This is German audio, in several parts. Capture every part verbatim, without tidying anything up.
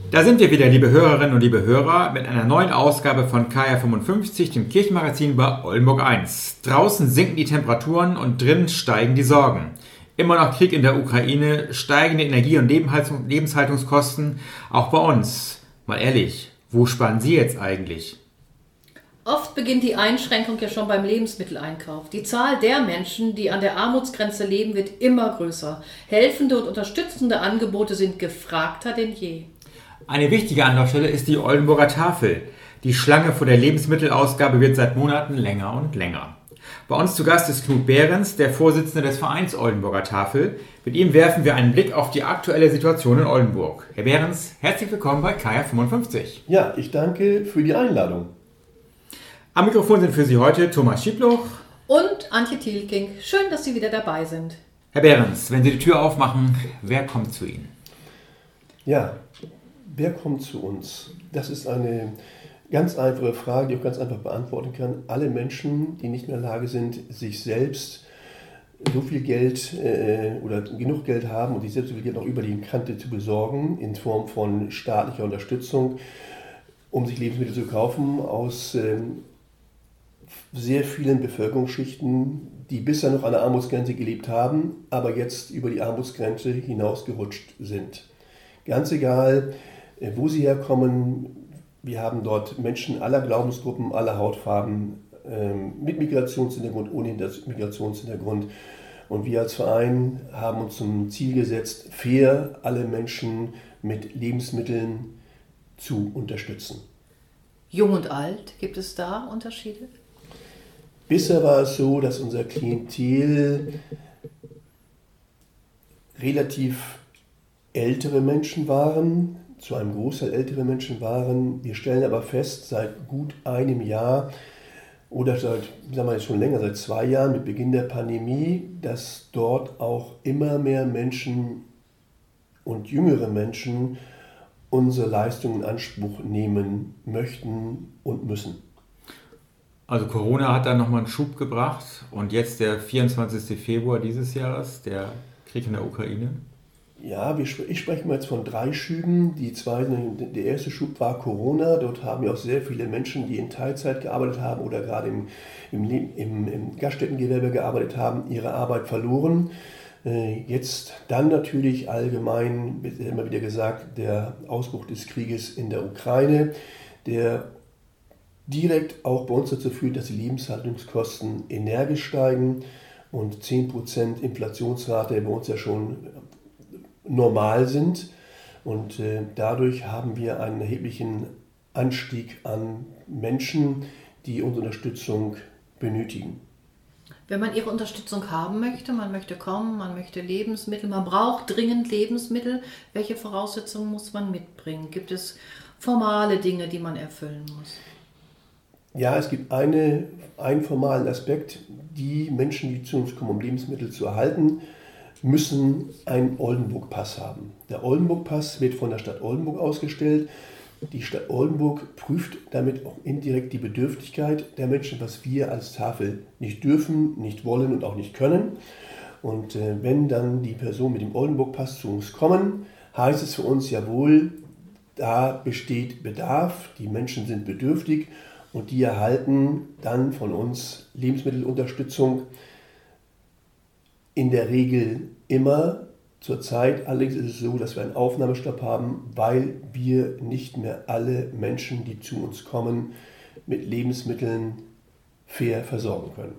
Da sind wir wieder, liebe Hörerinnen und liebe Hörer, mit einer neuen Ausgabe von K R fünfundfünfzig, dem Kirchenmagazin bei Oldenburg eins. Draußen sinken die Temperaturen und drinnen steigen die Sorgen. Immer noch Krieg in der Ukraine, steigende Energie- und Lebenshaltungskosten, auch bei uns. Mal ehrlich, wo sparen Sie jetzt eigentlich? Oft beginnt die Einschränkung ja schon beim Lebensmitteleinkauf. Die Zahl der Menschen, die an der Armutsgrenze leben, wird immer größer. Helfende und unterstützende Angebote sind gefragter denn je. Eine wichtige Anlaufstelle ist die Oldenburger Tafel. Die Schlange vor der Lebensmittelausgabe wird seit Monaten länger und länger. Bei uns zu Gast ist Knut Behrens, der Vorsitzende des Vereins Oldenburger Tafel. Mit ihm werfen wir einen Blick auf die aktuelle Situation in Oldenburg. Herr Behrens, herzlich willkommen bei K R fünfundfünfzig. Ja, ich danke für die Einladung. Am Mikrofon sind für Sie heute Thomas Schiebloch und Antje Thielking. Schön, dass Sie wieder dabei sind. Herr Behrens, wenn Sie die Tür aufmachen, wer kommt zu Ihnen? Ja, wer kommt zu uns? Das ist eine ganz einfache Frage, die ich auch ganz einfach beantworten kann. Alle Menschen, die nicht mehr in der Lage sind, sich selbst so viel Geld äh, oder genug Geld haben und sich selbst so viel Geld noch über die Kante zu besorgen, in Form von staatlicher Unterstützung, um sich Lebensmittel zu kaufen, aus ähm, sehr vielen Bevölkerungsschichten, die bisher noch an der Armutsgrenze gelebt haben, aber jetzt über die Armutsgrenze hinausgerutscht sind. Ganz egal, wo sie herkommen, wir haben dort Menschen aller Glaubensgruppen, aller Hautfarben, mit Migrationshintergrund, ohne Migrationshintergrund. Und wir als Verein haben uns zum Ziel gesetzt, fair alle Menschen mit Lebensmitteln zu unterstützen. Jung und alt, gibt es da Unterschiede? Bisher war es so, dass unser Klientel relativ ältere Menschen waren, zu einem Großteil ältere Menschen waren. Wir stellen aber fest, seit gut einem Jahr oder seit, sagen wir jetzt schon länger, seit zwei Jahren mit Beginn der Pandemie, dass dort auch immer mehr Menschen und jüngere Menschen unsere Leistungen in Anspruch nehmen möchten und müssen. Also Corona hat da nochmal einen Schub gebracht und jetzt der vierundzwanzigsten Februar dieses Jahres, der Krieg in der Ukraine. Ja, wir, ich spreche mal jetzt von drei Schüben. Die zwei, der erste Schub war Corona. Dort haben ja auch sehr viele Menschen, die in Teilzeit gearbeitet haben oder gerade im, im, im, im Gaststättengewerbe gearbeitet haben, ihre Arbeit verloren. Jetzt dann natürlich allgemein, wird immer wieder gesagt, der Ausbruch des Krieges in der Ukraine, der direkt auch bei uns dazu führt, dass die Lebenshaltungskosten energisch steigen und zehn Prozent Inflationsrate bei uns ja schon normal sind. Und äh, dadurch haben wir einen erheblichen Anstieg an Menschen, die unsere Unterstützung benötigen. Wenn man Ihre Unterstützung haben möchte, man möchte kommen, man möchte Lebensmittel, man braucht dringend Lebensmittel, welche Voraussetzungen muss man mitbringen? Gibt es formale Dinge, die man erfüllen muss? Ja, es gibt eine, einen formalen Aspekt. Die Menschen, die zu uns kommen, um Lebensmittel zu erhalten, müssen einen Oldenburg-Pass haben. Der Oldenburg-Pass wird von der Stadt Oldenburg ausgestellt. Die Stadt Oldenburg prüft damit auch indirekt die Bedürftigkeit der Menschen, was wir als Tafel nicht dürfen, nicht wollen und auch nicht können. Und äh, wenn dann die Personen mit dem Oldenburg-Pass zu uns kommen, heißt es für uns jawohl, da besteht Bedarf, die Menschen sind bedürftig und die erhalten dann von uns Lebensmittelunterstützung. In der Regel immer. Zurzeit allerdings ist es so, dass wir einen Aufnahmestopp haben, weil wir nicht mehr alle Menschen, die zu uns kommen, mit Lebensmitteln fair versorgen können.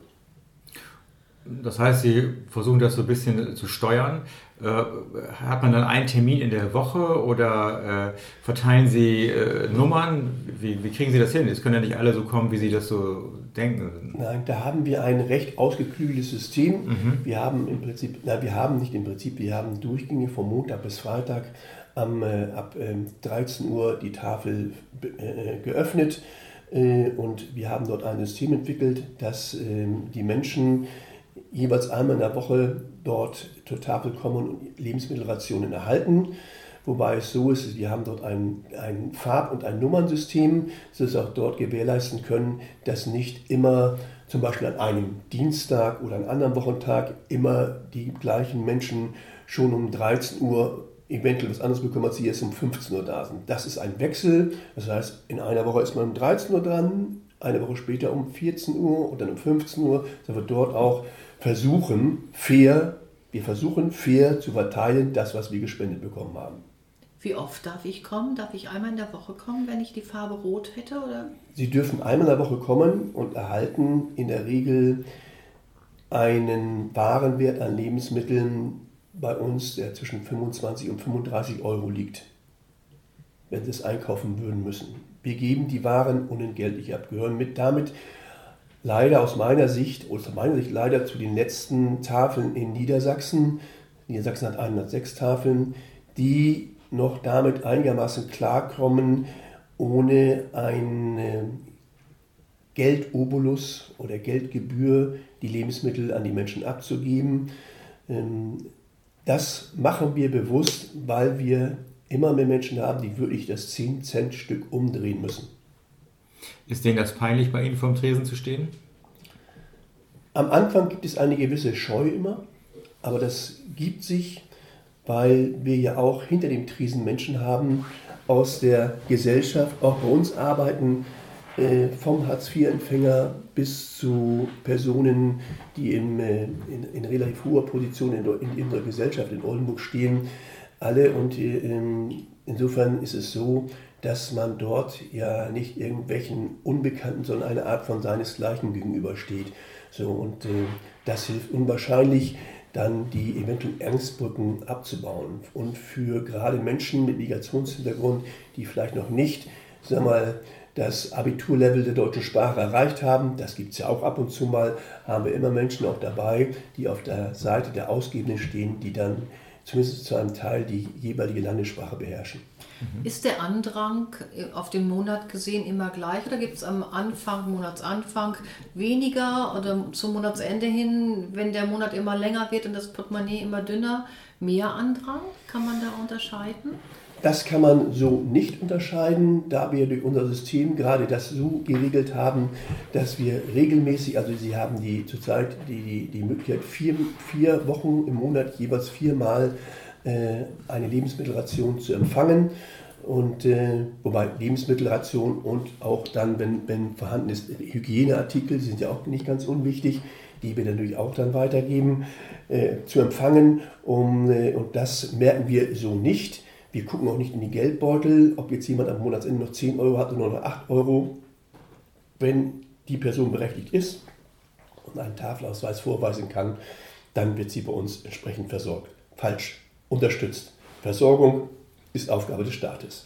Das heißt, Sie versuchen das so ein bisschen zu steuern. Äh, hat man dann einen Termin in der Woche oder äh, verteilen Sie äh, Nummern? Wie, wie kriegen Sie das hin? Es können ja nicht alle so kommen, wie Sie das so denken. Nein, da haben wir ein recht ausgeklügeltes System. Mhm. Wir haben im Prinzip, na, wir haben nicht im Prinzip, wir haben Durchgänge von Montag bis Freitag am, äh, ab äh, dreizehn Uhr die Tafel äh, geöffnet äh, und wir haben dort ein System entwickelt, dass äh, die Menschen jeweils einmal in der Woche dort zur Tafel kommen und Lebensmittelrationen erhalten. Wobei es so ist, wir haben dort ein, ein Farb- und ein Nummernsystem, sodass wir auch dort gewährleisten können, dass nicht immer zum Beispiel an einem Dienstag oder an einem anderen Wochentag immer die gleichen Menschen schon um dreizehn Uhr eventuell was anderes bekommen, als sie jetzt um fünfzehn Uhr da sind. Das ist ein Wechsel, das heißt, in einer Woche ist man um dreizehn Uhr dran, eine Woche später um vierzehn Uhr und dann um fünfzehn Uhr. Da wird dort auch versuchen, fair, wir versuchen fair zu verteilen, das, was wir gespendet bekommen haben. Wie oft darf ich kommen? Darf ich einmal in der Woche kommen, wenn ich die Farbe Rot hätte? Oder? Sie dürfen einmal in der Woche kommen und erhalten in der Regel einen Warenwert an Lebensmitteln bei uns, der zwischen fünfundzwanzig und fünfunddreißig Euro liegt, wenn Sie es einkaufen würden müssen. Wir geben die Waren unentgeltlich ab, gehören mit damit leider aus meiner Sicht, oder aus meiner Sicht leider zu den letzten Tafeln in Niedersachsen. Niedersachsen hat hundertsechs Tafeln, die noch damit einigermaßen klarkommen, ohne einen Geldobolus oder Geldgebühr die Lebensmittel an die Menschen abzugeben. Das machen wir bewusst, weil wir immer mehr Menschen haben, die wirklich das zehn Cent Stück umdrehen müssen. Ist denen das peinlich, bei Ihnen vorm Tresen zu stehen? Am Anfang gibt es eine gewisse Scheu immer, aber das gibt sich, weil wir ja auch hinter dem Tresen Menschen haben aus der Gesellschaft, auch bei uns arbeiten, äh, vom Hartz vier Empfänger bis zu Personen, die in, äh, in, in relativ hoher Position in, in unserer Gesellschaft in Oldenburg stehen, alle. Und äh, insofern ist es so, dass man dort ja nicht irgendwelchen Unbekannten, sondern eine Art von seinesgleichen gegenübersteht. So, und äh, das hilft unwahrscheinlich, dann die eventuellen Angstbrücken abzubauen. Und für gerade Menschen mit Migrationshintergrund, die vielleicht noch nicht, sagen wir mal, das Abiturlevel der deutschen Sprache erreicht haben, das gibt es ja auch ab und zu mal, haben wir immer Menschen auch dabei, die auf der Seite der Ausgebenden stehen, die dann zumindest zu einem Teil die jeweilige Landessprache beherrschen. Ist der Andrang auf den Monat gesehen immer gleich oder gibt es am Anfang, Monatsanfang weniger oder zum Monatsende hin, wenn der Monat immer länger wird und das Portemonnaie immer dünner, mehr Andrang? Kann man da unterscheiden? Das kann man so nicht unterscheiden, da wir durch unser System gerade das so geregelt haben, dass wir regelmäßig, also Sie haben die zurzeit die, die Möglichkeit, vier, vier Wochen im Monat jeweils viermal äh, eine Lebensmittelration zu empfangen. Und äh, wobei Lebensmittelration und auch dann, wenn, wenn vorhanden ist, Hygieneartikel, die sind ja auch nicht ganz unwichtig, die wir natürlich auch dann weitergeben, äh, zu empfangen. Um, äh, und das merken wir so nicht. Wir gucken auch nicht in die Geldbeutel, ob jetzt jemand am Monatsende noch zehn Euro hat oder noch acht Euro. Wenn die Person berechtigt ist und einen Tafelausweis vorweisen kann, dann wird sie bei uns entsprechend versorgt. Falsch, unterstützt. Versorgung ist Aufgabe des Staates.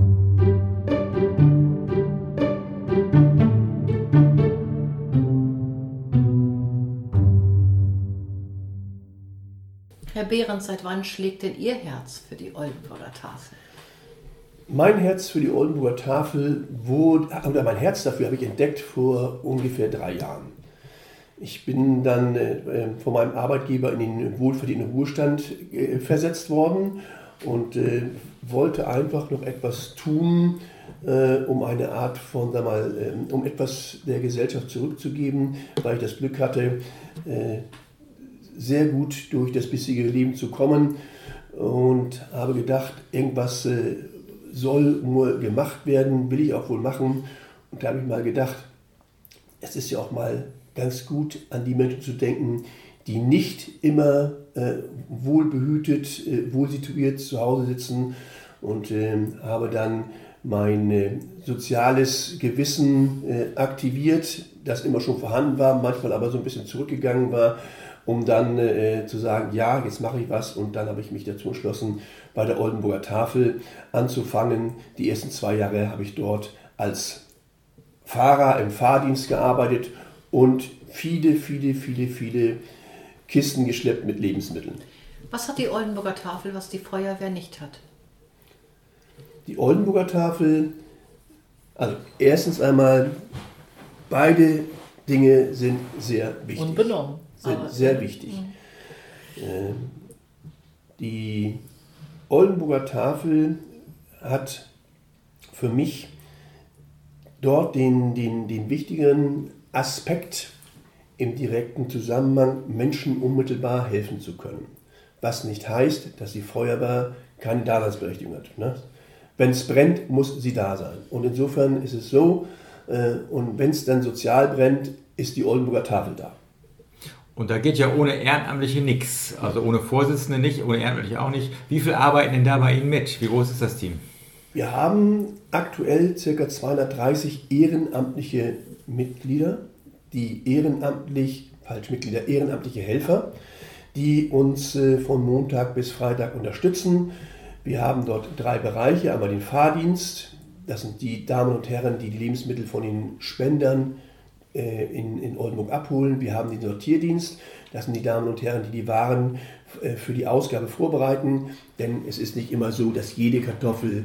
Herr Behrens, seit wann schlägt denn Ihr Herz für die Oldenburger Tafel? Mein Herz für die Oldenburger Tafel wurde, oder mein Herz dafür habe ich entdeckt vor ungefähr drei Jahren. Ich bin dann äh, von meinem Arbeitgeber in den wohlverdienten Ruhestand äh, versetzt worden und äh, wollte einfach noch etwas tun, äh, um eine Art von, sag mal, äh, um etwas der Gesellschaft zurückzugeben, weil ich das Glück hatte, äh, sehr gut durch das bisherige Leben zu kommen und habe gedacht, irgendwas äh, soll nur gemacht werden, will ich auch wohl machen. Und da habe ich mal gedacht, es ist ja auch mal ganz gut, an die Menschen zu denken, die nicht immer äh, wohlbehütet, äh, wohlsituiert zu Hause sitzen und äh, habe dann mein äh, soziales Gewissen äh, aktiviert, das immer schon vorhanden war, manchmal aber so ein bisschen zurückgegangen war, um dann äh, zu sagen, ja, jetzt mache ich was. Und dann habe ich mich dazu entschlossen, bei der Oldenburger Tafel anzufangen. Die ersten zwei Jahre habe ich dort als Fahrer im Fahrdienst gearbeitet und viele, viele, viele, viele Kisten geschleppt mit Lebensmitteln. Was hat die Oldenburger Tafel, was die Feuerwehr nicht hat? Die Oldenburger Tafel, also erstens einmal, beide Dinge sind sehr wichtig. Unbenommen. Sind sehr wichtig. Mhm. Die Oldenburger Tafel hat für mich dort den, den, den wichtigen Aspekt im direkten Zusammenhang, Menschen unmittelbar helfen zu können. was nicht heißt, dass die Feuerwehr keine Daseinsberechtigung hat. Ne? Wenn es brennt, muss sie da sein. Und insofern ist es so, äh, und wenn es dann sozial brennt, ist die Oldenburger Tafel da. Und da geht ja ohne Ehrenamtliche nichts. Also ohne Vorsitzende nicht, ohne Ehrenamtliche auch nicht. Wie viel arbeiten denn da bei Ihnen mit? Wie groß ist das Team? Wir haben aktuell ca. zweihundertdreißig ehrenamtliche Mitglieder, die ehrenamtlich, falsch Mitglieder, ehrenamtliche Helfer, die uns äh, von Montag bis Freitag unterstützen. Wir haben dort drei Bereiche. Einmal den Fahrdienst. Das sind die Damen und Herren, die die Lebensmittel von den Spendern In, in Oldenburg abholen. Wir haben den Sortierdienst, das sind die Damen und Herren, die die Waren für die Ausgabe vorbereiten, denn es ist nicht immer so, dass jede Kartoffel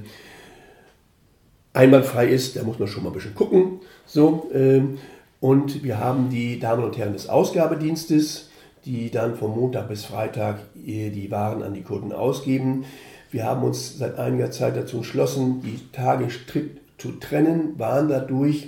einwandfrei ist, da muss man schon mal ein bisschen gucken. So, und wir haben die Damen und Herren des Ausgabedienstes, die dann von Montag bis Freitag die Waren an die Kunden ausgeben. Wir haben uns seit einiger Zeit dazu entschlossen, die Tage strikt zu trennen, waren dadurch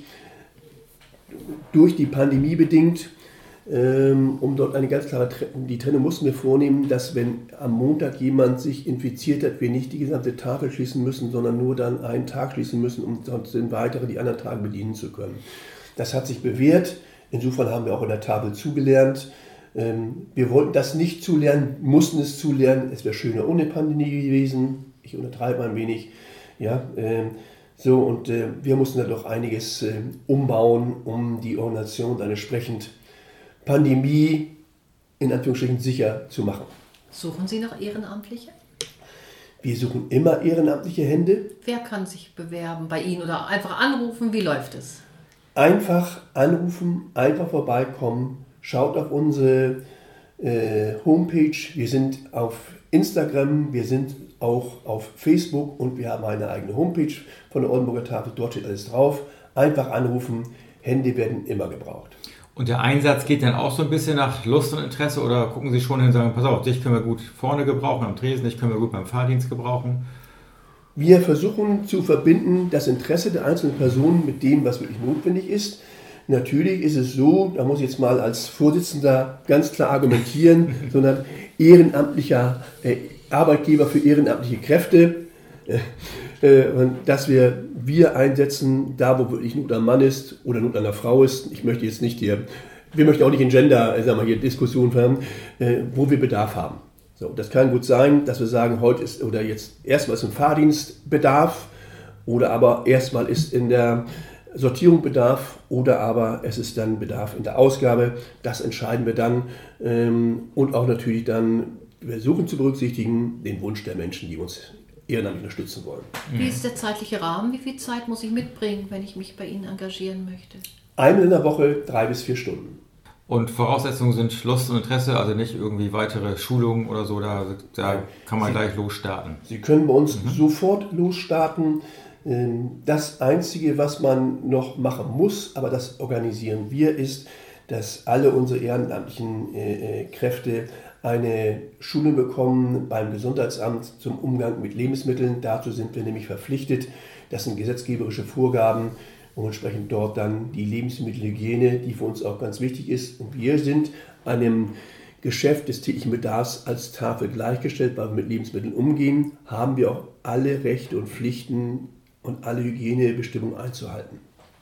durch die Pandemie bedingt, ähm, um dort eine ganz klare Trennung, die Trennung mussten wir vornehmen, dass wenn am Montag jemand sich infiziert hat, wir nicht die gesamte Tafel schließen müssen, sondern nur dann einen Tag schließen müssen, um sonst den weiteren die anderen Tage bedienen zu können. Das hat sich bewährt, insofern haben wir auch in der Tafel zugelernt. Ähm, wir wollten das nicht zulernen, mussten es zulernen, es wäre schöner ohne Pandemie gewesen, ich untertreibe ein wenig, ja, ähm, So, und äh, wir mussten da doch einiges äh, umbauen, um die Organisation dann entsprechend Pandemie in Anführungsstrichen sicher zu machen. Suchen Sie noch Ehrenamtliche? Wir suchen immer ehrenamtliche Hände. Wer kann sich bewerben bei Ihnen oder einfach anrufen? Wie läuft es? Einfach anrufen, einfach vorbeikommen. Schaut auf unsere äh, Homepage. Wir sind auf Instagram, wir sind auch auf Facebook und wir haben eine eigene Homepage von der Oldenburger Tafel. Dort steht alles drauf. Einfach anrufen. Hände werden immer gebraucht. Und der Einsatz geht dann auch so ein bisschen nach Lust und Interesse oder gucken Sie schon hin und sagen, pass auf, dich können wir gut vorne gebrauchen am Tresen, dich können wir gut beim Fahrdienst gebrauchen? Wir versuchen zu verbinden das Interesse der einzelnen Personen mit dem, was wirklich notwendig ist. Natürlich ist es so, da muss ich jetzt mal als Vorsitzender ganz klar argumentieren, sondern ehrenamtlicher äh, Arbeitgeber für ehrenamtliche Kräfte, äh, äh, dass wir wir einsetzen, da wo wirklich Not am Mann ist oder Not an der Frau ist. Ich möchte jetzt nicht hier, wir möchten auch nicht in Gender, äh, sagen wir hier Diskussionen haben, äh, wo wir Bedarf haben. So, das kann gut sein, dass wir sagen, heute ist oder jetzt erstmal ist im Fahrdienst Bedarf oder aber erstmal ist in der Sortierung Bedarf oder aber es ist dann Bedarf in der Ausgabe. Das entscheiden wir dann ähm, und auch natürlich dann, wir suchen zu berücksichtigen den Wunsch der Menschen, die uns ehrenamtlich unterstützen wollen. Wie ist der zeitliche Rahmen? Wie viel Zeit muss ich mitbringen, wenn ich mich bei Ihnen engagieren möchte? Einmal in der Woche drei bis vier Stunden. Und Voraussetzungen sind Lust und Interesse, also nicht irgendwie weitere Schulungen oder so, da, da kann man Sie, gleich losstarten. Sie können bei uns mhm. sofort losstarten. Das Einzige, was man noch machen muss, aber das organisieren wir, ist, dass alle unsere ehrenamtlichen äh, Kräfte eine Schulung bekommen beim Gesundheitsamt zum Umgang mit Lebensmitteln. Dazu sind wir nämlich verpflichtet. Das sind gesetzgeberische Vorgaben und entsprechend dort dann die Lebensmittelhygiene, die für uns auch ganz wichtig ist. Und wir sind einem Geschäft des täglichen Bedarfs als Tafel gleichgestellt, weil wir mit Lebensmitteln umgehen, haben wir auch alle Rechte und Pflichten und alle Hygienebestimmungen einzuhalten.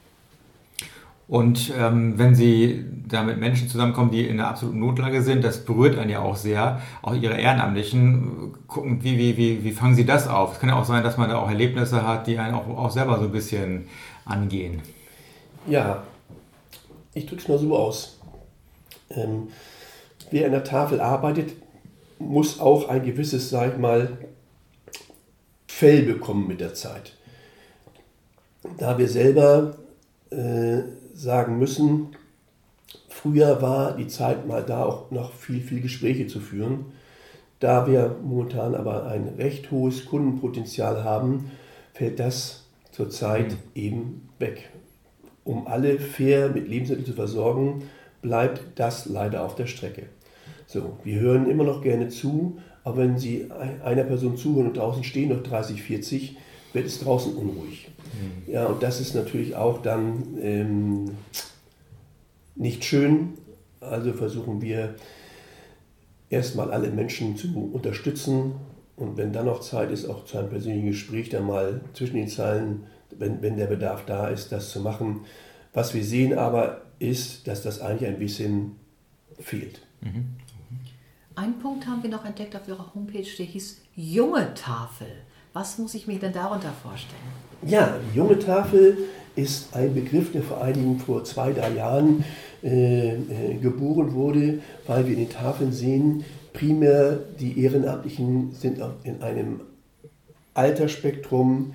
Und ähm, wenn Sie da mit Menschen zusammenkommen, die in einer absoluten Notlage sind, das berührt einen ja auch sehr, auch Ihre Ehrenamtlichen, gucken, wie, wie, wie, wie fangen Sie das auf? Es kann ja auch sein, dass man da auch Erlebnisse hat, die einen auch, auch selber so ein bisschen angehen. Ja, ich drücke es mal so aus. Ähm, wer an der Tafel arbeitet, muss auch ein gewisses, sag ich mal, Fell bekommen mit der Zeit. Da wir selber äh, sagen müssen, früher war die Zeit mal da auch noch viel, viel Gespräche zu führen. Da wir momentan aber ein recht hohes Kundenpotenzial haben, fällt das zurzeit mhm. eben weg. Um alle fair mit Lebensmitteln zu versorgen, bleibt das leider auf der Strecke. So, wir hören immer noch gerne zu, aber wenn Sie einer Person zuhören und draußen stehen noch dreißig, vierzig, wird es draußen unruhig. Mhm. Ja, und das ist natürlich auch dann ähm, nicht schön. Also versuchen wir erstmal alle Menschen zu unterstützen und wenn dann noch Zeit ist, auch zu einem persönlichen Gespräch, dann mal zwischen den Zeilen, wenn, wenn der Bedarf da ist, das zu machen. Was wir sehen aber ist, dass das eigentlich ein bisschen fehlt. Mhm. Einen Punkt haben wir noch entdeckt auf Ihrer Homepage, der hieß junge Tafel. Was muss ich mir denn darunter vorstellen? Ja, die junge Tafel ist ein Begriff, der vor einigen, vor zwei, drei Jahren äh, äh, geboren wurde, weil wir in den Tafeln sehen, primär die Ehrenamtlichen sind in einem Altersspektrum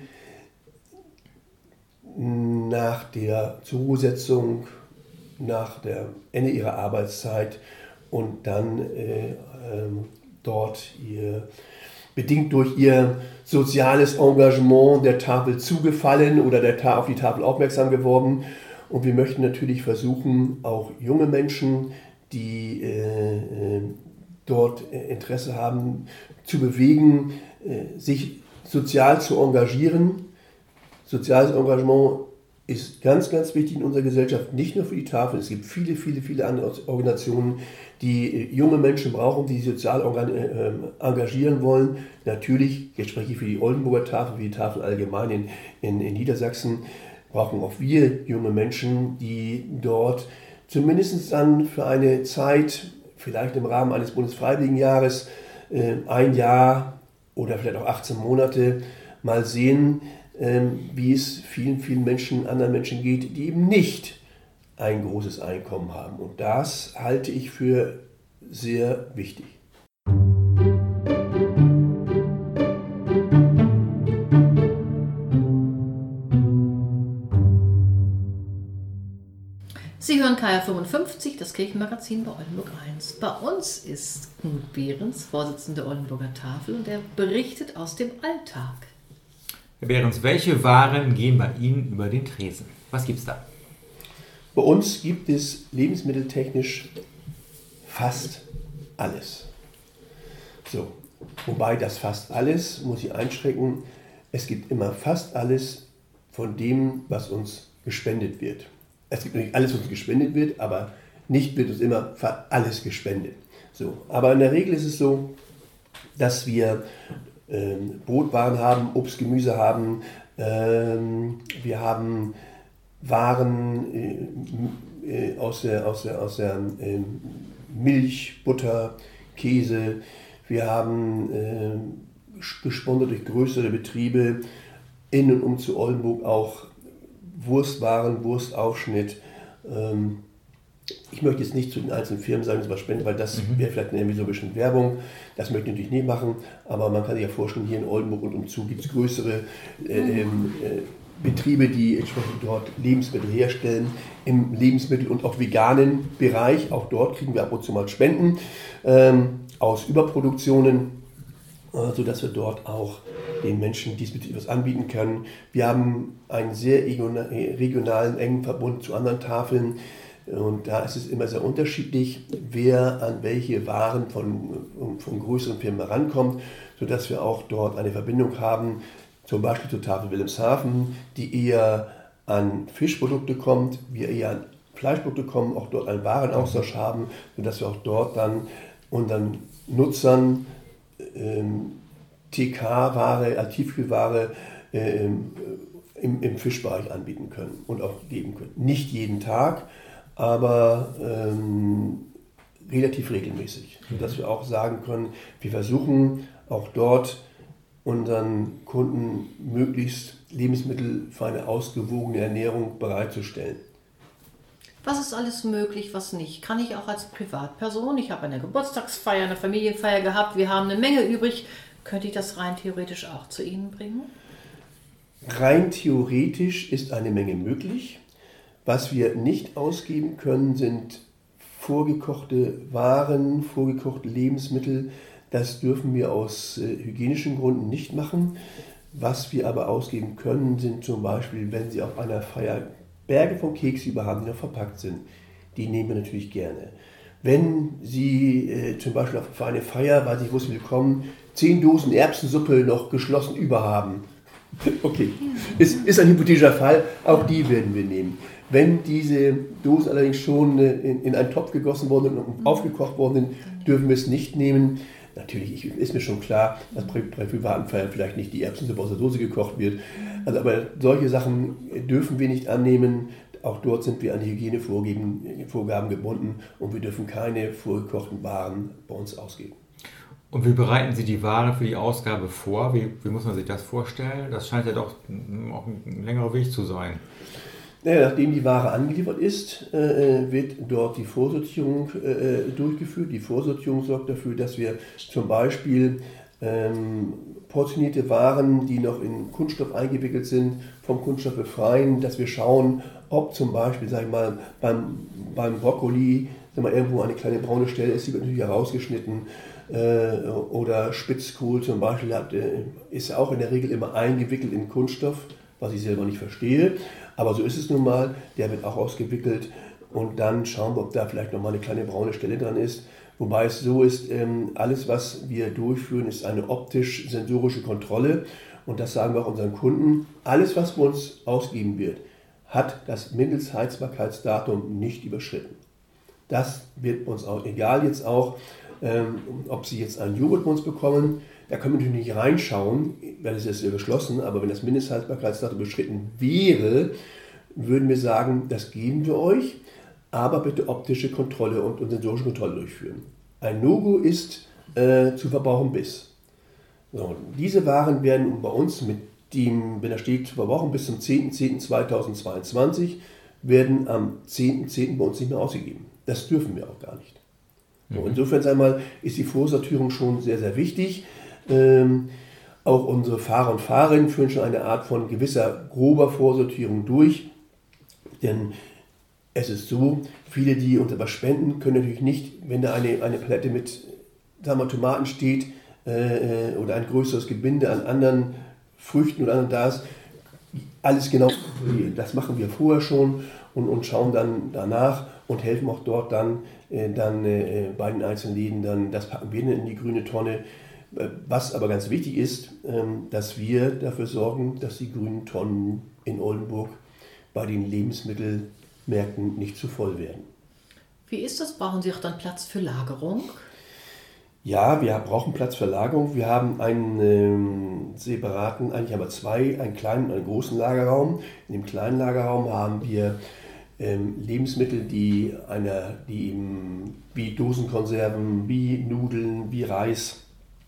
nach der Zusetzung, nach dem Ende ihrer Arbeitszeit und dann äh, äh, dort ihr, bedingt durch ihr soziales Engagement der Tafel zugefallen oder der Ta- auf die Tafel aufmerksam geworden. Und wir möchten natürlich versuchen, auch junge Menschen, die äh, dort Interesse haben, zu bewegen, äh, sich sozial zu engagieren. Soziales Engagement ist ganz, ganz wichtig in unserer Gesellschaft, nicht nur für die Tafel. Es gibt viele, viele, viele andere Organisationen, die junge Menschen brauchen, die sich sozial engagieren wollen. Natürlich, jetzt spreche ich für die Oldenburger Tafel, wie die Tafel allgemein in, in, in Niedersachsen, brauchen auch wir junge Menschen, die dort zumindest dann für eine Zeit, vielleicht im Rahmen eines Bundesfreiwilligenjahres, ein Jahr oder vielleicht auch achtzehn Monate, mal sehen, wie es vielen, vielen Menschen, anderen Menschen geht, die eben nicht ein großes Einkommen haben. Und das halte ich für sehr wichtig. Sie hören K R fünfundfünfzig, das Kirchenmagazin bei Oldenburg eins. Bei uns ist Knut Behrens, Vorsitzender der Oldenburger Tafel, und er berichtet aus dem Alltag. Herr Behrens, welche Waren gehen bei Ihnen über den Tresen? Was gibt es da? Bei uns gibt es lebensmitteltechnisch fast alles. So, wobei das fast alles, muss ich einschränken, es gibt immer fast alles von dem, was uns gespendet wird. Es gibt nicht alles, was uns gespendet wird, aber nicht wird uns immer alles gespendet. So, aber in der Regel ist es so, dass wir ähm, Brotwaren haben, Obst, Gemüse haben, ähm, wir haben Waren äh, äh, aus der, aus der, aus der äh, Milch, Butter, Käse. Wir haben äh, gesponsert durch größere Betriebe in und um zu Oldenburg auch Wurstwaren, Wurstaufschnitt. Ähm, ich möchte jetzt nicht zu den einzelnen Firmen sagen, was spenden, weil das mhm. wäre vielleicht irgendwie so ein bisschen Werbung. Das möchte ich natürlich nicht machen, aber man kann sich ja vorstellen, hier in Oldenburg und umzu gibt es größere äh, äh, Betriebe, die entsprechend dort Lebensmittel herstellen, im Lebensmittel- und auch veganen Bereich. Auch dort kriegen wir ab und zu mal Spenden ähm, aus Überproduktionen, äh, sodass wir dort auch den Menschen diesbezüglich was anbieten können. Wir haben einen sehr regionalen, engen Verbund zu anderen Tafeln. Und da ist es immer sehr unterschiedlich, wer an welche Waren von, von größeren Firmen rankommt, sodass wir auch dort eine Verbindung haben, zum Beispiel zur Tafel Wilhelmshaven, die eher an Fischprodukte kommt, wir eher an Fleischprodukte kommen, auch dort einen Warenaustausch haben, sodass wir auch dort dann unseren Nutzern ähm, T K-Ware, Tiefkühlware ähm, im, im Fischbereich anbieten können und auch geben können. Nicht jeden Tag, aber ähm, relativ regelmäßig, sodass wir auch sagen können, wir versuchen auch dort unseren Kunden möglichst Lebensmittel für eine ausgewogene Ernährung bereitzustellen. Was ist alles möglich, was nicht? Kann ich auch als Privatperson, ich habe eine Geburtstagsfeier, eine Familienfeier gehabt, wir haben eine Menge übrig, könnte ich das rein theoretisch auch zu Ihnen bringen? Rein theoretisch ist eine Menge möglich. Was wir nicht ausgeben können, sind vorgekochte Waren, vorgekochte Lebensmittel. Das dürfen wir aus äh, hygienischen Gründen nicht machen. Was wir aber ausgeben können, sind zum Beispiel, wenn Sie auf einer Feier Berge von Keksen über haben, die noch verpackt sind. Die nehmen wir natürlich gerne. Wenn Sie äh, zum Beispiel für eine Feier, weil Sie wussten, willkommen, zehn Dosen Erbsensuppe noch geschlossen über haben. Okay, ist, ist ein hypothetischer Fall, auch die werden wir nehmen. Wenn diese Dosen allerdings schon in, in einen Topf gegossen worden und aufgekocht worden sind, dürfen wir es nicht nehmen. Natürlich ich, ist mir schon klar, dass bei, bei privaten Feiern vielleicht nicht die Erbsensuppe aus der Dose gekocht wird. Also, aber solche Sachen dürfen wir nicht annehmen. Auch dort sind wir an die Hygienevorgaben gebunden und wir dürfen keine vorgekochten Waren bei uns ausgeben. Und wie bereiten Sie die Ware für die Ausgabe vor? Wie, wie muss man sich das vorstellen? Das scheint ja doch auch ein längerer Weg zu sein. Naja, nachdem die Ware angeliefert ist, äh, wird dort die Vorsortierung äh, durchgeführt. Die Vorsortierung sorgt dafür, dass wir zum Beispiel ähm, portionierte Waren, die noch in Kunststoff eingewickelt sind, vom Kunststoff befreien, dass wir schauen, ob zum Beispiel, sag ich mal, beim, beim Brokkoli sag mal, irgendwo eine kleine braune Stelle ist, die wird natürlich herausgeschnitten. Äh, oder Spitzkohl zum Beispiel hat, äh, ist auch in der Regel immer eingewickelt in Kunststoff, was ich selber nicht verstehe. Aber so ist es nun mal, der wird auch ausgewickelt und dann schauen wir, ob da vielleicht nochmal eine kleine braune Stelle dran ist. Wobei es so ist, alles was wir durchführen, ist eine optisch-sensorische Kontrolle und das sagen wir auch unseren Kunden. Alles was bei uns ausgegeben wird, hat das Mindesthaltbarkeitsdatum nicht überschritten. Das wird uns auch, egal jetzt auch, ob Sie jetzt einen Joghurt bei uns bekommen, da können wir natürlich nicht reinschauen, weil es ist ja geschlossen, aber wenn das Mindesthaltbarkeitsdatum überschritten wäre, würden wir sagen, das geben wir euch, aber bitte optische Kontrolle und, und sensorische Kontrolle durchführen. Ein No-Go ist äh, zu verbrauchen bis. So, diese Waren werden bei uns mit dem, wenn da steht, zu verbrauchen bis zum zehnten zehnten zweitausendzweiundzwanzig, werden am zehnten zehnten bei uns nicht mehr ausgegeben. Das dürfen wir auch gar nicht. So, insofern einmal ist die Vorsortierung schon sehr, sehr wichtig. Ähm, auch unsere Fahrer und Fahrerinnen führen schon eine Art von gewisser grober Vorsortierung durch. Denn es ist so, viele, die uns etwas spenden, können natürlich nicht, wenn da eine, eine Palette mit sagen wir, Tomaten steht äh, oder ein größeres Gebinde an anderen Früchten oder anderen da ist, alles genau. Das machen wir vorher schon und, und schauen dann danach und helfen auch dort dann, äh, dann äh, bei den einzelnen Läden, dann, das packen wir in die grüne Tonne. Was aber ganz wichtig ist, dass wir dafür sorgen, dass die grünen Tonnen in Oldenburg bei den Lebensmittelmärkten nicht zu voll werden. Wie ist das? Brauchen Sie auch dann Platz für Lagerung? Ja, wir brauchen Platz für Lagerung. Wir haben einen ähm, separaten, eigentlich haben wir zwei, einen kleinen und einen großen Lagerraum. In dem kleinen Lagerraum haben wir ähm, Lebensmittel, die, einer, die eben wie Dosenkonserven, wie Nudeln, wie Reis,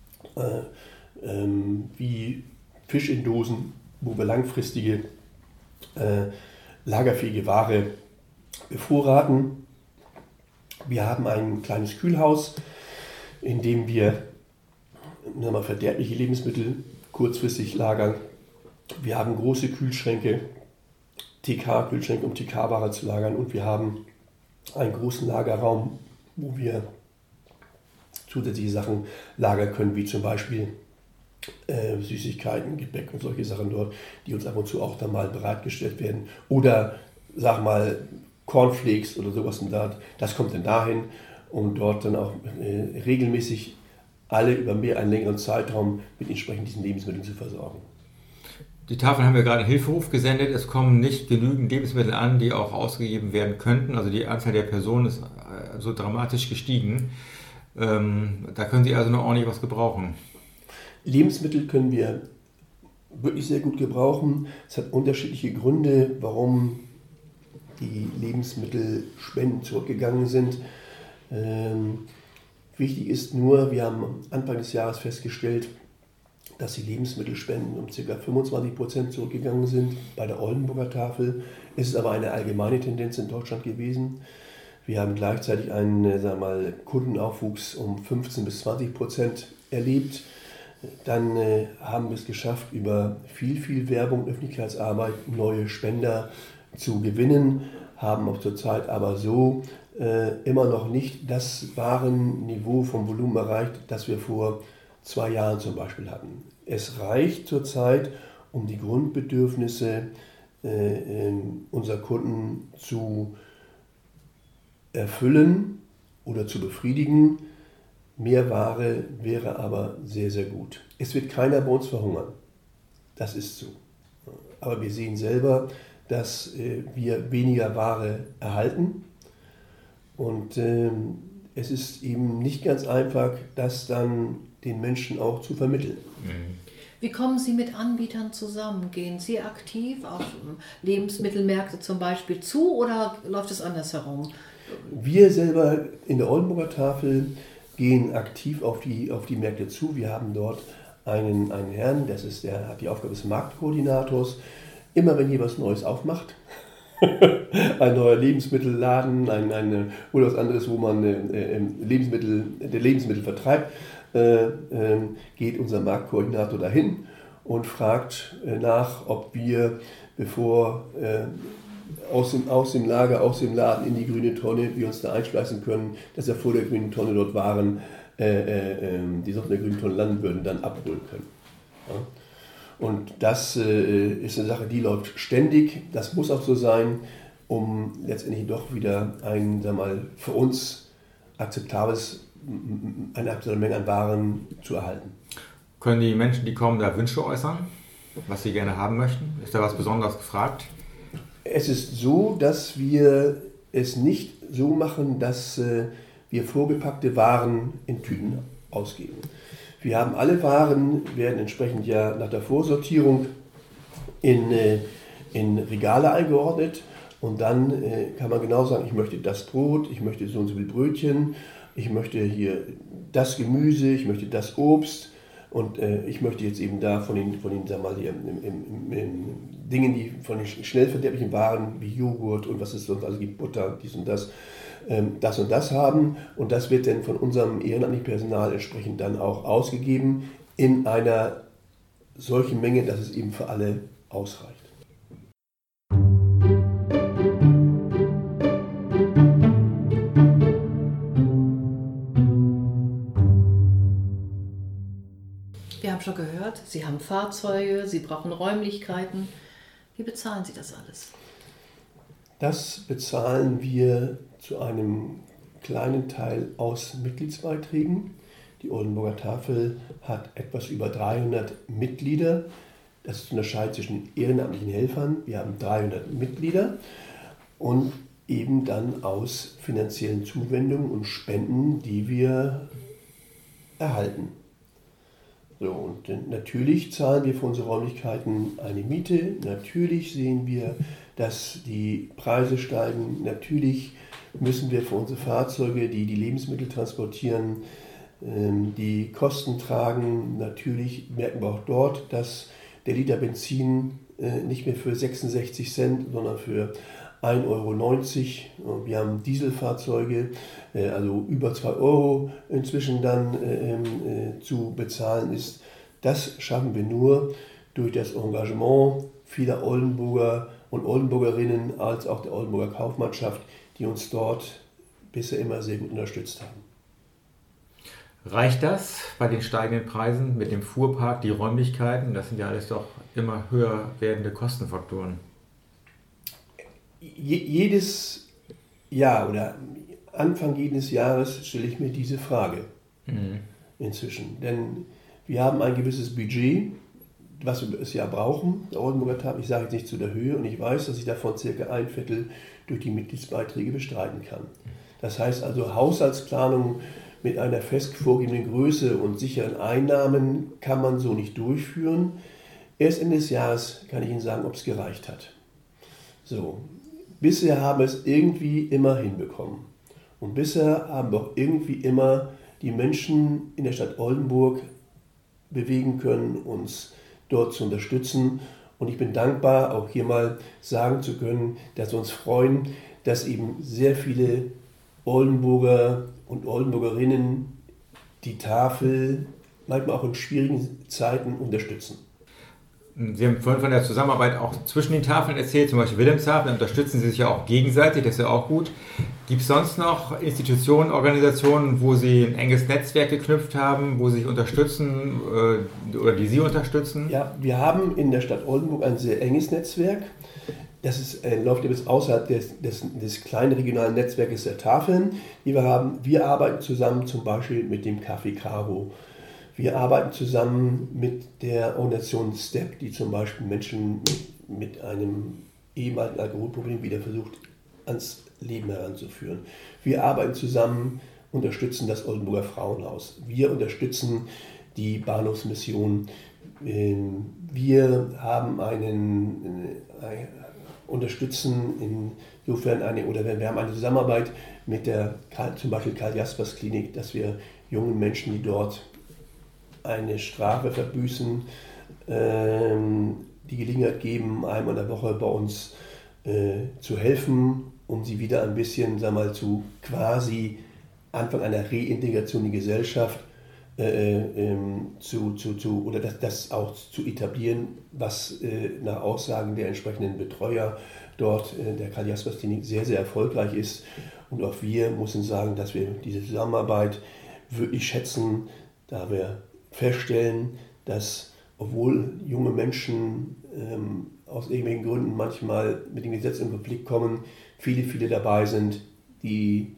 Äh, ähm, wie Fisch in Dosen, wo wir langfristige äh, lagerfähige Ware bevorraten. Wir haben ein kleines Kühlhaus, in dem wir sagen wir, verderbliche Lebensmittel kurzfristig lagern. Wir haben große Kühlschränke, T K-Kühlschränke, um T K-Ware zu lagern, und wir haben einen großen Lagerraum, wo wir zusätzliche Sachen lagern können, wie zum Beispiel äh, Süßigkeiten, Gebäck und solche Sachen dort, die uns ab und zu auch dann mal bereitgestellt werden. Oder, sag mal, Cornflakes oder sowas in der Art. Das kommt dann dahin, um dort dann auch äh, regelmäßig alle über mehr einen längeren Zeitraum mit entsprechend diesen Lebensmitteln zu versorgen. Die Tafel haben wir gerade einen Hilferuf gesendet. Es kommen nicht genügend Lebensmittel an, die auch ausgegeben werden könnten. Also die Anzahl der Personen ist so dramatisch gestiegen. Ähm, da können Sie also noch ordentlich was gebrauchen. Lebensmittel können wir wirklich sehr gut gebrauchen. Es hat unterschiedliche Gründe, warum die Lebensmittelspenden zurückgegangen sind. Ähm, wichtig ist nur, wir haben Anfang des Jahres festgestellt, dass die Lebensmittelspenden um ca. fünfundzwanzig Prozent zurückgegangen sind bei der Oldenburger Tafel. Es ist aber eine allgemeine Tendenz in Deutschland gewesen. Wir haben gleichzeitig einen sagen wir mal, Kundenaufwuchs um fünfzehn bis zwanzig Prozent erlebt. Dann äh, haben wir es geschafft, über viel, viel Werbung, Öffentlichkeitsarbeit neue Spender zu gewinnen, haben auch zurzeit aber so äh, immer noch nicht das Warenniveau vom Volumen erreicht, das wir vor zwei Jahren zum Beispiel hatten. Es reicht zurzeit, um die Grundbedürfnisse äh, äh, unserer Kunden zu erfüllen oder zu befriedigen. Mehr Ware wäre aber sehr, sehr gut. Es wird keiner bei uns verhungern. Das ist so. Aber wir sehen selber, dass äh, wir weniger Ware erhalten. Und äh, es ist eben nicht ganz einfach, das dann den Menschen auch zu vermitteln. Wie kommen Sie mit Anbietern zusammen? Gehen Sie aktiv auf Lebensmittelmärkte zum Beispiel zu oder läuft es andersherum? Wir selber in der Oldenburger Tafel gehen aktiv auf die, auf die Märkte zu. Wir haben dort einen, einen Herrn, das ist der, hat die Aufgabe des Marktkoordinators. Immer wenn hier was Neues aufmacht, ein neuer Lebensmittelladen, ein, ein, oder was anderes, wo man äh, Lebensmittel, der Lebensmittel vertreibt, äh, äh, geht unser Marktkoordinator dahin und fragt äh, nach, ob wir, bevor äh, aus, dem, aus dem Lager, aus dem Laden in die grüne Tonne, wir uns da einschleißen können, dass wir vor der grünen Tonne dort waren, äh, äh, die sonst in der grünen Tonne landen würden, dann abholen können. Ja? Und das äh, ist eine Sache, die läuft ständig. Das muss auch so sein, um letztendlich doch wieder ein, sag mal, für uns akzeptables, eine akzeptable Menge an Waren zu erhalten. Können die Menschen, die kommen, da Wünsche äußern, was sie gerne haben möchten? Ist da was Besonderes gefragt? Es ist so, dass wir es nicht so machen, dass äh, wir vorgepackte Waren in Tüten ausgeben. Wir haben alle Waren, werden entsprechend ja nach der Vorsortierung in, äh, in Regale eingeordnet und dann äh, kann man genau sagen, ich möchte das Brot, ich möchte so und so viel Brötchen, ich möchte hier das Gemüse, ich möchte das Obst und äh, ich möchte jetzt eben da von den, von den sag mal, hier, im, im, im Dingen, die von den schnell verderblichen Waren wie Joghurt und was es sonst alles gibt, Butter, dies und das, das und das haben und das wird dann von unserem ehrenamtlichen Personal entsprechend dann auch ausgegeben in einer solchen Menge, dass es eben für alle ausreicht. Wir haben schon gehört, Sie haben Fahrzeuge, Sie brauchen Räumlichkeiten. Wie bezahlen Sie das alles? Das bezahlen wir zu einem kleinen Teil aus Mitgliedsbeiträgen. Die Oldenburger Tafel hat etwas über dreihundert Mitglieder. Das ist ein Unterschied zwischen ehrenamtlichen Helfern. Wir haben dreihundert Mitglieder und eben dann aus finanziellen Zuwendungen und Spenden, die wir erhalten. So, und natürlich zahlen wir für unsere Räumlichkeiten eine Miete. Natürlich sehen wir, dass die Preise steigen. Natürlich müssen wir für unsere Fahrzeuge, die die Lebensmittel transportieren, die Kosten tragen. Natürlich merken wir auch dort, dass der Liter Benzin nicht mehr für sechsundsechzig Cent, sondern für ein Euro neunzig. Wir haben Dieselfahrzeuge, also über zwei Euro inzwischen dann äh, zu bezahlen ist. Das schaffen wir nur durch das Engagement vieler Oldenburger und Oldenburgerinnen als auch der Oldenburger Kaufmannschaft, die uns dort bisher immer sehr gut unterstützt haben. Reicht das bei den steigenden Preisen mit dem Fuhrpark, die Räumlichkeiten? Das sind ja alles doch immer höher werdende Kostenfaktoren. Jedes Jahr oder Anfang jedes Jahres stelle ich mir diese Frage mhm. inzwischen. Denn wir haben ein gewisses Budget, was wir das Jahr brauchen, der Oldenburger Tafel. Ich sage jetzt nicht zu der Höhe und ich weiß, dass ich davon circa ein Viertel durch die Mitgliedsbeiträge bestreiten kann. Das heißt also, Haushaltsplanung mit einer fest vorgegebenen Größe und sicheren Einnahmen kann man so nicht durchführen. Erst Ende des Jahres kann ich Ihnen sagen, ob es gereicht hat. So. Bisher haben wir es irgendwie immer hinbekommen. Und bisher haben wir auch irgendwie immer die Menschen in der Stadt Oldenburg bewegen können, uns dort zu unterstützen. Und ich bin dankbar, auch hier mal sagen zu können, dass wir uns freuen, dass eben sehr viele Oldenburger und Oldenburgerinnen die Tafel manchmal auch in schwierigen Zeiten unterstützen. Sie haben vorhin von der Zusammenarbeit auch zwischen den Tafeln erzählt, zum Beispiel Wilhelmshaven, da unterstützen Sie sich ja auch gegenseitig, das ist ja auch gut. Gibt es sonst noch Institutionen, Organisationen, wo Sie ein enges Netzwerk geknüpft haben, wo Sie sich unterstützen äh, oder die Sie unterstützen? Ja, wir haben in der Stadt Oldenburg ein sehr enges Netzwerk. Das ist, äh, läuft jetzt außerhalb des, des, des kleinen regionalen Netzwerkes der Tafeln, die wir haben. Wir arbeiten zusammen zum Beispiel mit dem Café Caro. Wir arbeiten zusammen mit der Organisation STEP, die zum Beispiel Menschen mit einem ehemaligen Alkoholproblem wieder versucht, ans Leben heranzuführen. Wir arbeiten zusammen, unterstützen das Oldenburger Frauenhaus. Wir unterstützen die Bahnhofsmission. Wir haben einen, äh, unterstützen insofern eine, oder wir haben eine Zusammenarbeit mit der, zum Beispiel Karl-Jaspers-Klinik, dass wir jungen Menschen, die dort eine Strafe verbüßen, ähm, die Gelegenheit geben, einmal in der Woche bei uns äh, zu helfen, um sie wieder ein bisschen, sagen wir mal, zu quasi Anfang einer Reintegration in die Gesellschaft äh, ähm, zu, zu, zu, oder das, das auch zu etablieren, was äh, nach Aussagen der entsprechenden Betreuer dort äh, der Karl-Jaspers-Klinik sehr, sehr erfolgreich ist. Und auch wir müssen sagen, dass wir diese Zusammenarbeit wirklich schätzen, da wir feststellen, dass obwohl junge Menschen ähm, aus irgendwelchen Gründen manchmal mit dem Gesetz in Konflikt kommen, viele, viele dabei sind, die,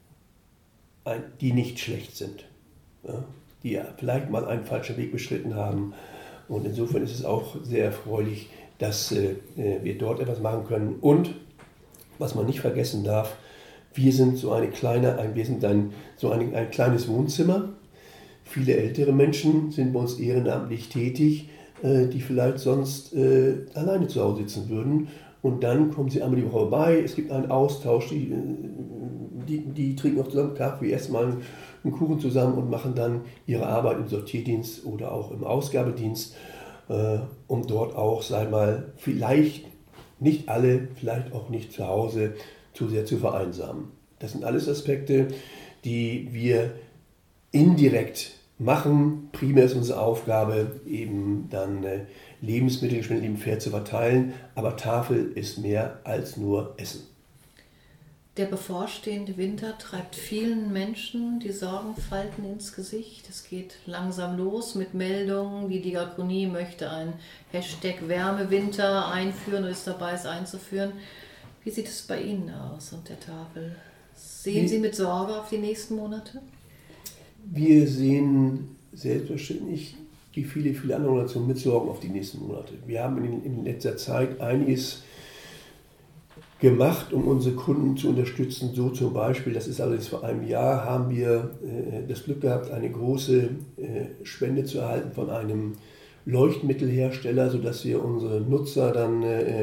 die nicht schlecht sind, ja, die vielleicht mal einen falschen Weg beschritten haben. Und insofern ist es auch sehr erfreulich, dass äh, wir dort etwas machen können. Und was man nicht vergessen darf, wir sind so eine kleine, ein, wir sind ein, so ein, ein kleines Wohnzimmer. Viele ältere Menschen sind bei uns ehrenamtlich tätig, äh, die vielleicht sonst äh, alleine zu Hause sitzen würden. Und dann kommen sie einmal die Woche vorbei, es gibt einen Austausch, die, die, die trinken auch zusammen Kaffee, essen mal einen Kuchen zusammen und machen dann ihre Arbeit im Sortierdienst oder auch im Ausgabedienst, äh, um dort auch, sei mal, vielleicht nicht alle, vielleicht auch nicht zu Hause zu sehr zu vereinsamen. Das sind alles Aspekte, die wir indirekt machen. Primär ist unsere Aufgabe, eben dann äh, Lebensmittel geschwind eben fair zu verteilen, aber Tafel ist mehr als nur Essen. Der bevorstehende Winter treibt vielen Menschen die Sorgenfalten ins Gesicht. Es geht langsam los mit Meldungen. Die Diakonie möchte ein Hashtag Wärmewinter einführen oder ist dabei, es einzuführen. Wie sieht es bei Ihnen aus und der Tafel? Sehen Sie mit Sorge auf die nächsten Monate? Wir sehen selbstverständlich wie viele, viele andere Nationen mit Sorgen auf die nächsten Monate. Wir haben in, in letzter Zeit einiges gemacht, um unsere Kunden zu unterstützen. So zum Beispiel, das ist allerdings vor einem Jahr, haben wir äh, das Glück gehabt, eine große äh, Spende zu erhalten von einem Leuchtmittelhersteller, sodass wir unsere Nutzer dann äh,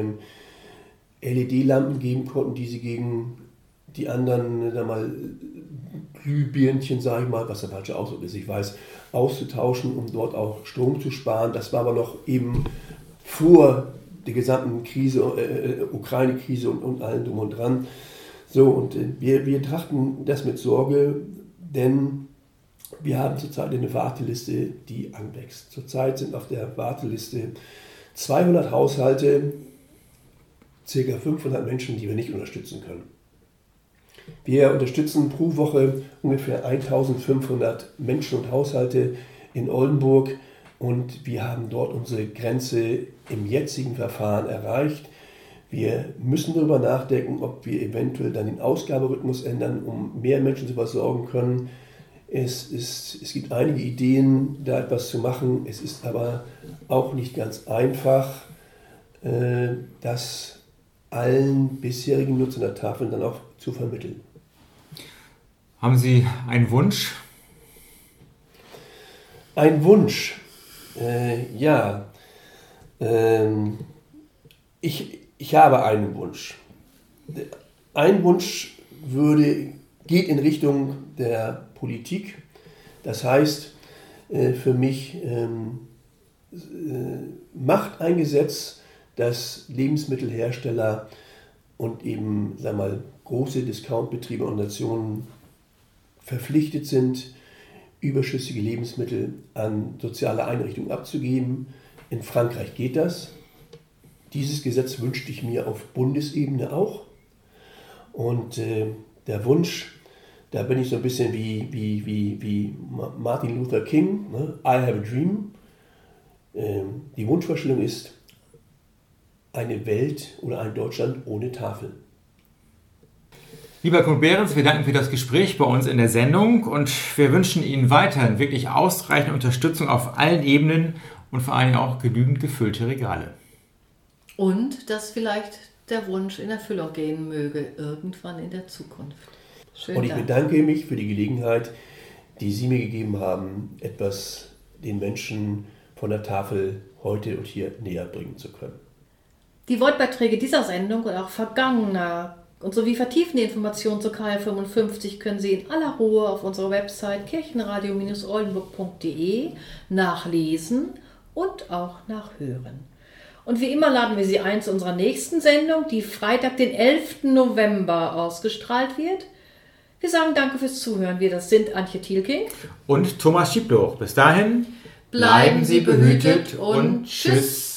L E D-Lampen geben konnten, die sie gegen die anderen, sag mal, Glühbirnchen, sage ich mal, was der falsche Ausdruck ist, ich weiß, auszutauschen, um dort auch Strom zu sparen. Das war aber noch eben vor der gesamten Krise, äh, Ukraine-Krise und, und allem drum und dran. So, und äh, wir, wir betrachten das mit Sorge, denn wir haben zurzeit eine Warteliste, die anwächst. Zurzeit sind auf der Warteliste zweihundert Haushalte, ca. fünfhundert Menschen, die wir nicht unterstützen können. Wir unterstützen pro Woche ungefähr eintausendfünfhundert Menschen und Haushalte in Oldenburg und wir haben dort unsere Grenze im jetzigen Verfahren erreicht. Wir müssen darüber nachdenken, ob wir eventuell dann den Ausgaberhythmus ändern, um mehr Menschen zu versorgen können. Es, ist, es gibt einige Ideen, da etwas zu machen. Es ist aber auch nicht ganz einfach, äh, das allen bisherigen Nutzern der Tafeln dann auch zu vermitteln. Haben Sie einen Wunsch? Ein Wunsch? Äh, ja. Ähm, ich, ich habe einen Wunsch. Ein Wunsch würde, geht in Richtung der Politik. Das heißt, äh, für mich ähm, äh, macht ein Gesetz, dass Lebensmittelhersteller und eben, sagen wir mal, große Discountbetriebe und Nationen verpflichtet sind, überschüssige Lebensmittel an soziale Einrichtungen abzugeben. In Frankreich geht das. Dieses Gesetz wünschte ich mir auf Bundesebene auch. Und äh, der Wunsch, da bin ich so ein bisschen wie, wie, wie, wie Martin Luther King, ne? I have a dream. Ähm, die Wunschvorstellung ist, eine Welt oder ein Deutschland ohne Tafel. Lieber Kurt Behrens, wir danken für das Gespräch bei uns in der Sendung und wir wünschen Ihnen weiterhin wirklich ausreichende Unterstützung auf allen Ebenen und vor allem auch genügend gefüllte Regale. Und dass vielleicht der Wunsch in Erfüllung gehen möge, irgendwann in der Zukunft. Schönen Und ich Dank. bedanke mich für die Gelegenheit, die Sie mir gegeben haben, etwas den Menschen von der Tafel heute und hier näher bringen zu können. Die Wortbeiträge dieser Sendung und auch vergangener und sowie vertiefende Informationen zu K R fünfundfünfzig können Sie in aller Ruhe auf unserer Website kirchenradio oldenburg punkt de nachlesen und auch nachhören. Und wie immer laden wir Sie ein zu unserer nächsten Sendung, die Freitag, den elften November ausgestrahlt wird. Wir sagen danke fürs Zuhören. Wir, das sind Antje Thielking und Thomas Schiebloch. Bis dahin bleiben Sie behütet und tschüss.